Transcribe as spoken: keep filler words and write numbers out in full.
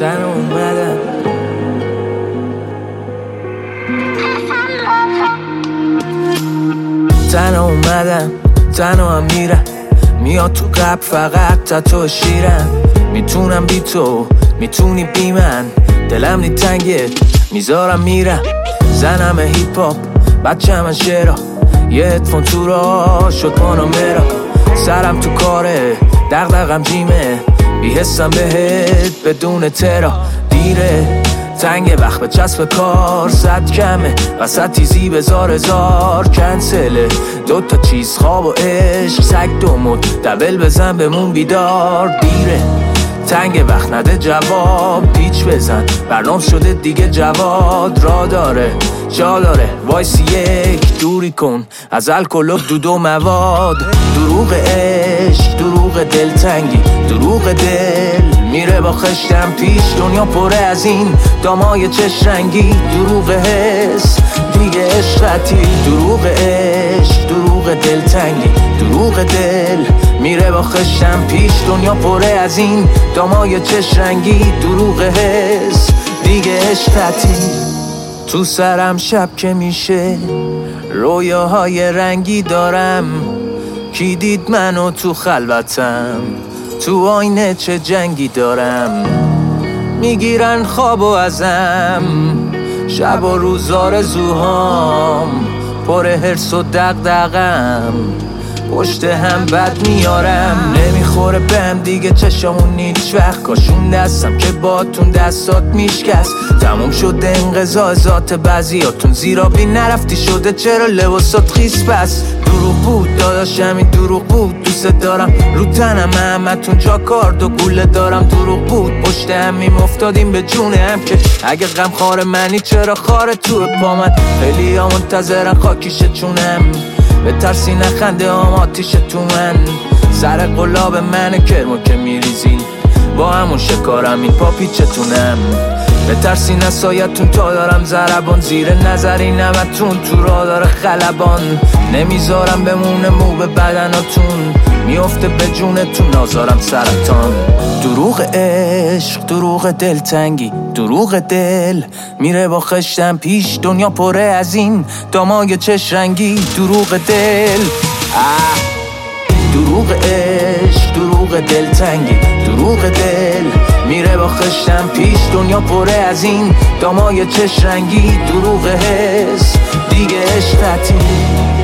تنها اومدم تنها اومدم تنها هم میرم، میاد تو قلب فقط تا تو شیرم. میتونم بی تو، میتونی بی من، دلم نی تنگه میذارم میرم. زنم هیپ هاپ بچه من شعرا، یه هدفون تو را شد پانامرا. سرم تو کاره دغدغم جیمه، بیحسم بهت بدون ترا. دیره تنگ وقت به چسب کار، صد کمه وسط تیزی بزار هزار کنسله. دوتا چیز خواب و عشق، سگ دو مد دبل بزن بمون بیدار. دیره تنگ وقت نده جواب، پیچ بزن برنامه شده دیگه جواد. را داره جا داره وایسی یک دوری کن از الکل و دود و مواد. دروغ عشق دروغ دلتنگی دروغ دل، میره با خشتم پیش دنیا پره از این دامای چش رنگی. دروغ حس دیگه عشقتی، دروغ عشق دروغ دلتنگی دروغ دل، میره با خشتم پیش دنیا پره از این دامای چش رنگی. دروغ حس دیگه عشقتی. تو سرم شب که میشه رویاهای رنگی دارم، کی دید منو تو خلوتم، تو آینه چه جنگی دارم. میگیرن خوابو ازم شب و روز آرزوهام، پر حرص و دغدغم پشت هم بد میارم. نمیخوره بهم دیگه چشامون هیچ وقت، کاشون دستم که باتون دستات میشکست. تموم شده انقضا ذات بعضیاتون، زیرا بی نرفتی شده چرا لباسات خیس پس. دروغ بود داداشم این دروغ بود، دوست دارم رو تنم همتون جا کارد و گوله دارم. دروغ بود پشت همیم افتادیم به جون هم، که اگه غم خار منی چرا خاره تو پا من. خیلی ها منتظرن خاکیشه چونم، به ترسی نخنده هم آتیش تو من. سر قلاب منه کرمو که میریزین، با همون شکارم این پا پیچتونم. به ترسی نسایتون تا دارم ضربان، زیر نظری نمتون تو را داره خلبان. نمیذارم بمونه مو به بدناتون، میفته به جونتون نازارم سرطان. دروغ عشق دروغ دلتنگی دروغ دل، میره با خشتم پیش دنیا پره از این دامای چش رنگی. دروغ دل آه. دروغ عشق دروغ دلتنگی دروغ دل، میره با خشتم پیش دنیا پره از این دامای چش رنگی. دروغ حس دیگه عشقتی.